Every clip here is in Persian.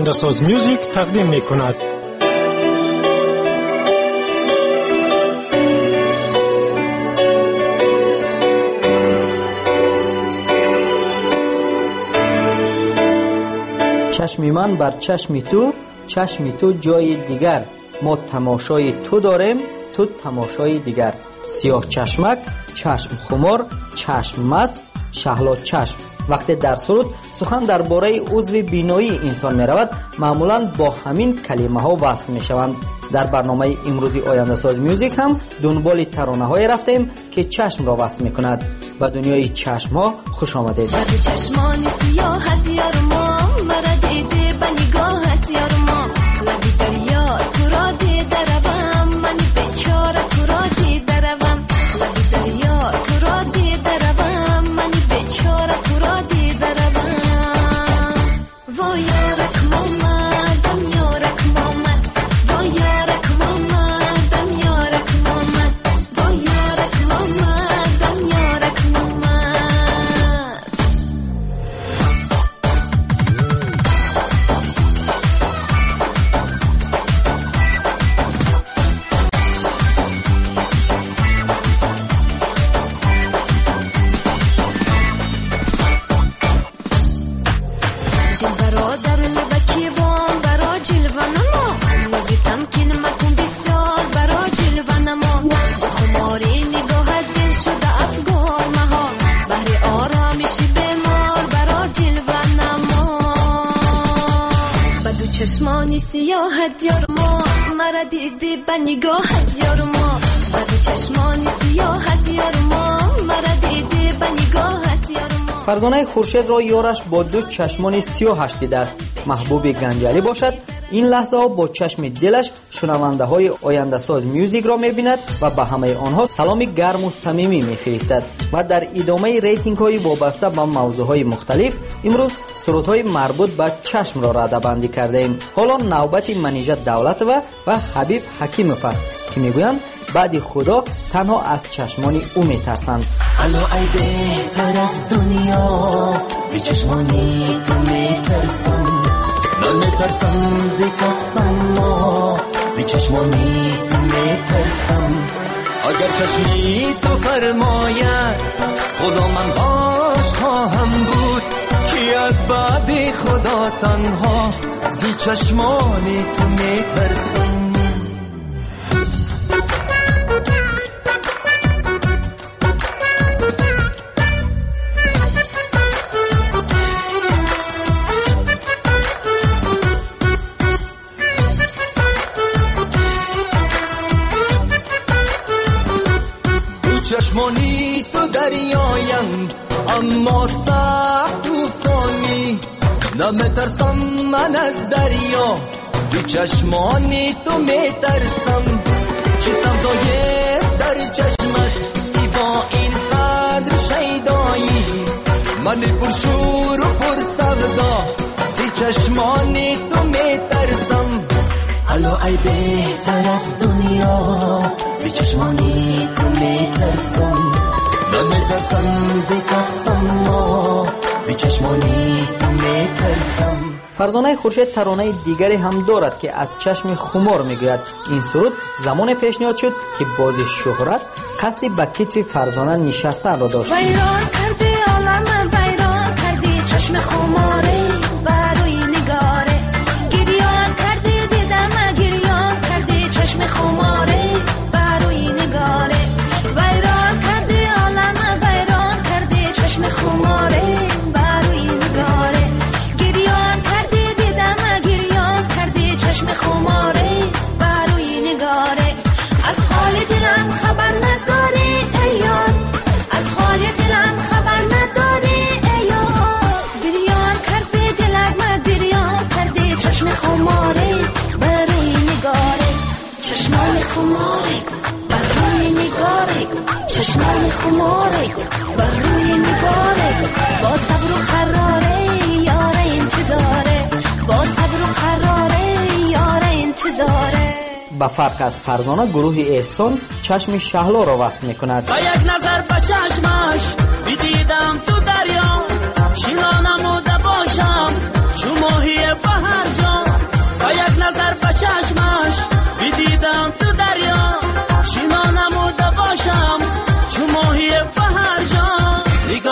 آینده‌ساز میوزیک تقدیم می‌کند. چشم من بر چشم تو جای دیگر. ما تماشای تو داریم، تو تماشای دیگر. سیاه چشمک، چشم خمار، چشم مست، شهلا چشم. وقتی در سرود سخن درباره عضو بینایی انسان می رود، معمولاً با همین کلمه ها وصف می شوند. در برنامه امروزی آینده ساز میوزیک هم دنبال ترانه های رفتیم که چشم را وصف می کند. و دنیای چشم ها خوش آمدید. بر چشمان سیاحت یار ما، مرا دیده به نگاهت یار ما. لبی دریا تو را دیده روم، من بیچاره تو را دیده روم. لبی دریا تو را دیده روم، من بیچاره تو را دیده روم. وای یارک مامدم، یارک مامد. وای یارک مامدم، یارک مامد. وای یارک مامدم، یارک مامد. چشمانی سیاحت یار ما، مرا دیدی به نگاهت یار ما. بدو چشمانی سیاحت یار ما، مرا دیدی به نگاهت یار ما. فرزانه خورشید را یارش با دو چشمان سیاهش دیده است. محبوب گنجلی باشد. این لحظه ها با چشم دلش شنونده های آینده ساز میوزیک را میبیند و به همه آنها سلامی گرم و صمیمی میفرستد. و در ادامه ریتینگ های وابسته به موضوع های مختلف امروز سرودهای مربوط به چشم را رده بندی کرده ایم. حالا نوبت منیژه دولت و حبیب حکیموف است که میگویند بعد خدا تنها از چشمانی او میترسند. الو ای بهتر از دنیا، زی چشمانی تو میترسم. نمیترسم زی کسم ما، زی چشمانی تو میترسم. اگر چشمی تو فرماید خدا من باش خواهم بود، کی از بعد خدا تنها زی چشمانی تو میترسم. چشمانی تو دریایند اما سخت طوفانی. نمیترسم من از دریا، زی چشمانی تو میترسم. چی سودایست در چشمت ای با این قدر شیدایی؟ من پر شور و پر سودا، زی چشمانی تو میترسم. الو ای بهتر از دنیا، زی چشمانی تو میترسم. نمیترسم زی کسم ما، زی چشمانی تو میترسم. فرزانه خورشید ترانه دیگری هم دارد که از چشم خمار میگوید. این سرود زمان پیشنهاد شد که باز شهرت قصد به کتف فرزانه نشستن را داشت. ویران کردی عالم، ویران کردی چشم خماره بروی نگاره. گریان کردی دیدم، گریان کردی چشم خماره بروی نگاره. ویران کردی عالم، ویران کردی چشم خماره بروی نگاره. گریان کردی دیدم، گریان کردی چشم خماره بروی نگاره. از حال دلم خبر نداری ای یار، از حال دلم خبر نداری ای یار. گریان کردی دلم، گریان کردی چشم خماره بروی نگاره. چشمان خماره بروی نگاره، چشمان خماره بروی نگاره. با صبر و قراره یار انتظاره، با صبر و قراره یار انتظاره. به فرق از فرزانه گروه احسان چشم شهلا را وصف میکند. با یک نظر به چشمش دیدم تو دریا، شیلا نموده باشم چو ماهی بهر جان.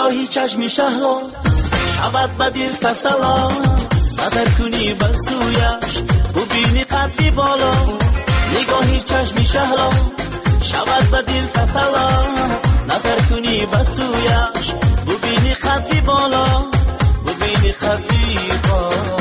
نگاهی چشم شهلا شود به دل تسلا نظر کنی به سویش ببینی قدی بالا نگاهی چشم شهلا شود به دل تسلا نظر کنی به سویش ببینی قدی بالا ببینی قدی بالا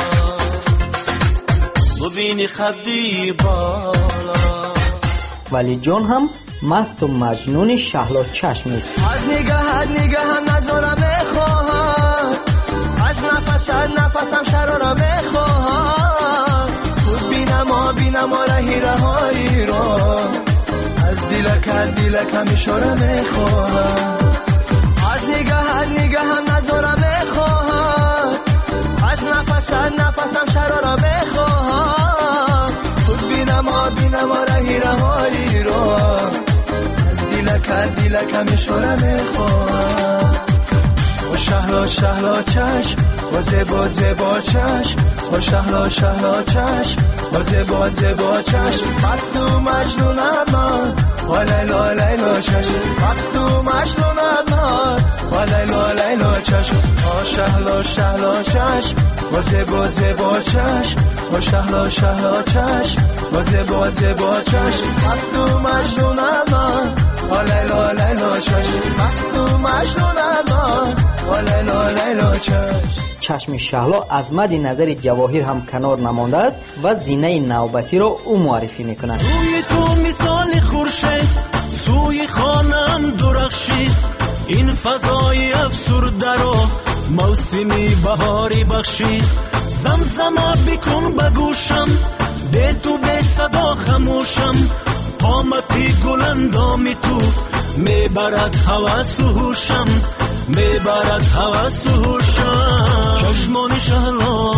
ببینی قدی بالا. ولی جان هم مست و مجنون شهلا چشم است. از نگاه نظرم میخواهد از نفسم شرارم میخواهد خود بینم رهی را از دیلک میشاره میخواهد از نگاه نظرم میخواهد از نفسم شرارم میخواهد خود بینم رهی را از دیلک میشاره میخواهد و شهلا چشم و زیبا چشم و شهلا چشم و زیبا چشم مست و مجنونم من و لیلا چشم مست و مجنونم من و لیلا چشم و شهلا چشم و زیبا چشم و شهلا چشم و زیبا چشم مست و مجنونم من و لیلا چشم مست و مجنونم من و لیلا چشم. چشم شهلا از مد نظر جواهر هم کنار نمانده است و زینه نوبتی را او معرفی میکند. روی تو مثال خورشید سوی خانم درخشید این فضای افسرده را موسمی بهاری بخشید زمزمه بکن به گوشم به تو به صدا خموشم قامتی گلندامی تو میبرد هوس و هوشم میبرد هوس و هوشم چشمان شهلا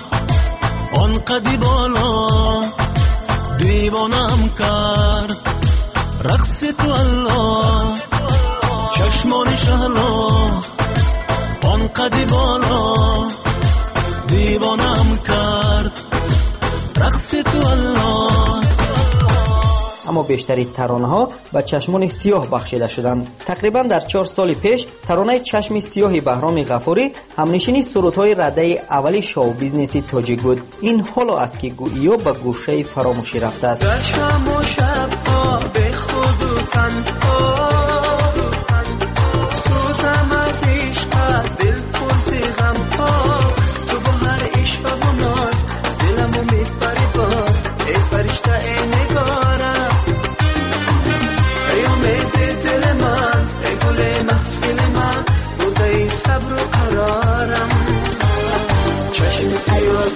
آن قدی بالا دیوانم کرد رقص تو الله چشمان شهلا آن قدی بالا دیوانم کرد رقص تو الله. اما بیشتری ترانه ها به چشمان سیاه بخشیده شدند. تقریبا در 4 سال پیش ترانه چشم سیاه بهرام غفوری همنشینی سرودهای رده اولی شو بیزنسی تاجیک بود. این حالا است که گویی به گوشه فراموشی رفته است. در شام و شب‌ها به خود و تنها سوزم از عشق دل پر غم‌ها تو با هر عشق و ناز دلمو میبری باز ای فرشته ای نگارم ای امید دل من ای گل محفل من بوده ای صبر و قرارم چشم سیاه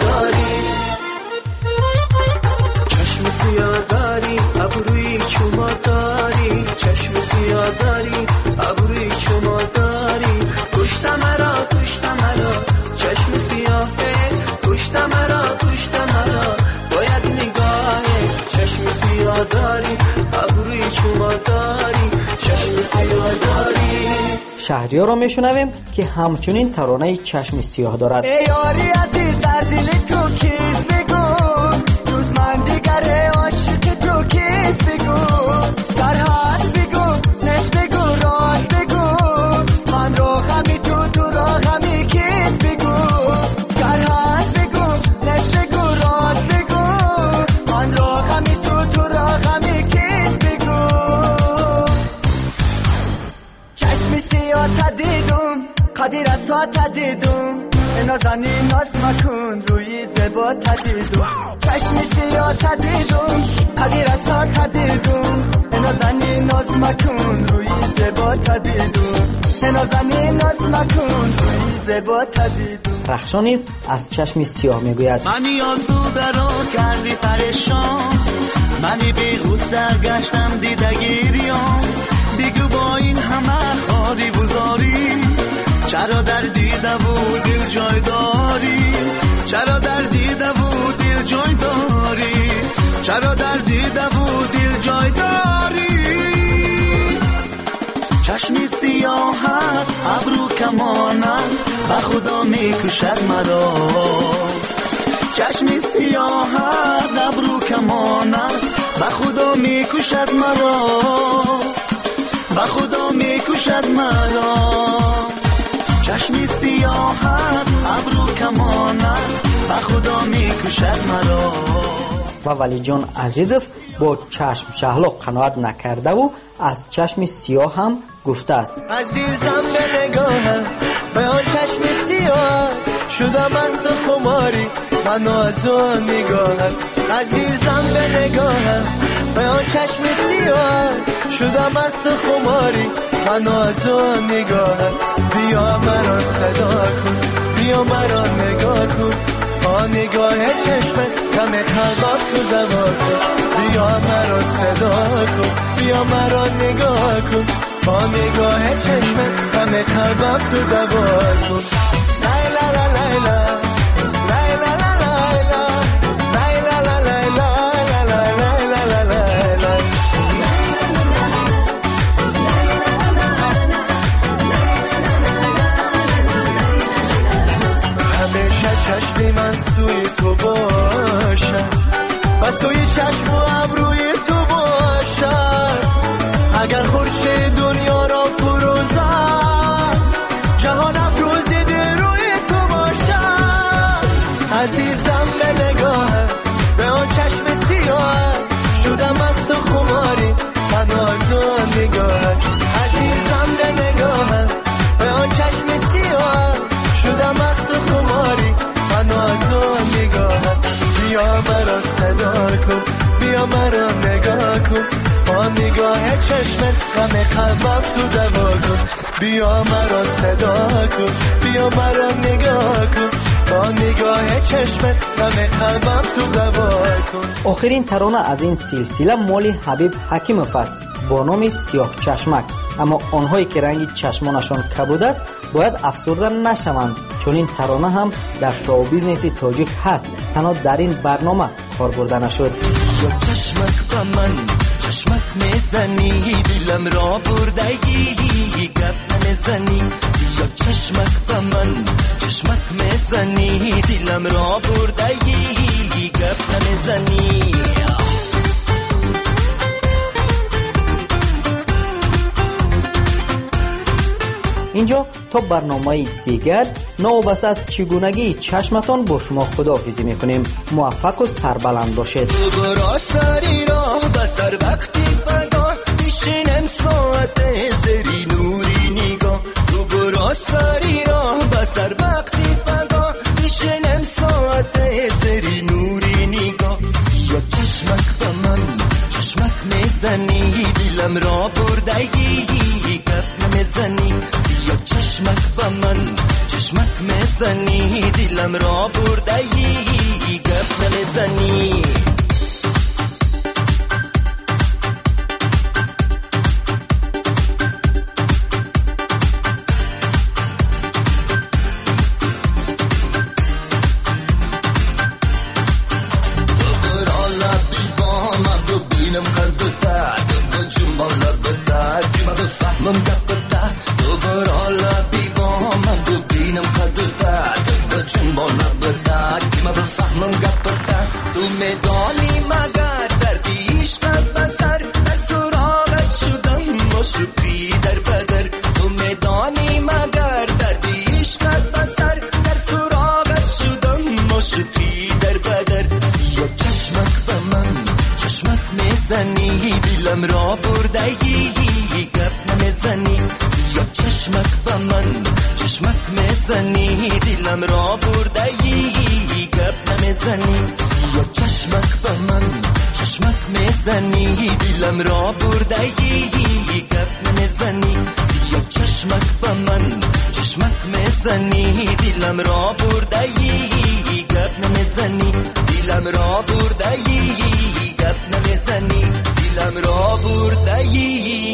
داری ابروی چما داری چشم سیاه داری ابروی چما داری کشت مرا چشم سیاه کشت مرا باید نگاه چشم سیاه داری ابروی چما داری چشم سیاه داری. شهریار را میشنویم که همچنین ترانه چشم سیاه دارد. ای یاری عزیز در دل تو کیست بگو روز من دیگره عاشق تو کیست بگو در حد بگو نش بگو راز بگو من رو غمی تو را غمی کیست بگو در حد بگو نش بگو راز بگو من رو غمی تو را غمی کیست بگو چشم سیاه تدیدم قدیر از ها تدیدم نازنی ناز مکن روی زبا تدیدم چشم سیاه تدیدم قدیر از ها تدیدم نازنی ناز مکن روی زبا تدیدم نازنی ناز مکن روی زبا تدیدم. رخشان نیز از چشم سیاه میگوید منی آسوده را کردی پریشان منی بی‌غصه گشتم دیده گیریان بگو با این همه خاری بزاری چرا در دیده و دل جای داری چرا در دیده و دل جای داری چرا در دیده و دل جای داری چشم سیاهت ابرو کمانت به خدا میکشد مرا چشم سیاهت ابرو کمانت به خدا میکشد مرا به خدا میکشد مرا. چشمی سیاهت ابرو کمانت به خدا میکشد مرا. و ولی جان عزیزов با چشم شهلق قناعت نکرده و از چشم سیاه هم گفته است: عزیزم به نگاهم به آن چشم سیاه شدم مست خماری من از آن نگاهم. عزیزم به نگاهم به آن چشم سیاه شدم مست خماری من از آن نگاهم. بیا مرا صدا کن بیا مرا نگاه کن آن نگاه چشمت غم قلبم تو دوا کن. بیا مرا صدا کن بیا مرا نگاه کن آن نگاه چشمت غم قلبم تو دوا کن. لیلا لا لیلا لیلا لا لیلا لیلا لا لیلا لیلا لا همیشه چشم من سوی تو باشد و سوی چشم و ابروی تو باشد. اگر خورشید دنیا را فروزد جهان افروزیده روی تو باشد. عزیزم به نگاهم به آن چشم سیاه شدم مست خماری من از آن نگاهم. عزیزم به نگاهم به آن چشم سیاه شدم مست خماری من از آن نگاهم. بیا مرا صدا کن بیا مرا نگاه کن آن نگاه چشمت غم قلبم تو دوا کن. بیا مرا صدا کن بیا مرا نگاه کن آن نگاه چشمت غم قلبم تو دوا کن. آخرین ترانه از این سلسله مال حبیب حکیمов است با نام سیاه چشمک. اما آنهایی که رنگ چشمانشان کبود است باید افسرده نشوند، چون این ترانه هم در شو بیزنس تاجیک هست، تنها در این برنامه کار برده نشد. یا چشمک با من چشمک میزنی دلم را بردگی گپ نمیزنی. یا چشمک با من چشمک میزنی دلم را بردگی گپ نمیزنی. اینجا تا برنامه دیگر نوبسته از چگونگی چشمتان با شما خداحافظی میکنیم. موفق و سربلند باشید. برا سری راه بسر وقتی پگاه میشینم ساعت زری نوری نگاه. تو برا سری راه بسر وقتی پگاه میشینم ساعت زری نوری نگاه. یا چشمک با من چشمک میزنی دلم را بردگی گپ نمیزنی. یا چشمک با من چشمک میزنی دلم را بردگی گپ نمیزنی. دلم را بردگی گپ نمیزنی. یا چشمک با من چشمک میزنی دلم را بردگی گپ نمیزنی. یا چشمک با من چشمک میزنی دلم را بردگی گپ نمیزنی. یا چشمک با من چشمک میزنی دلم را بردگی گپ نمیزنی. دلم را بردگی گپ نمیزنی. دلم را بردگی